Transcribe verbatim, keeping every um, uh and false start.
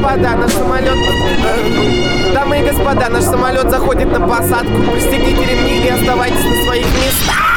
господа, наш самолет... э, Дамы и господа, наш самолет заходит на посадку. Пристегните ремни и оставайтесь на своих местах.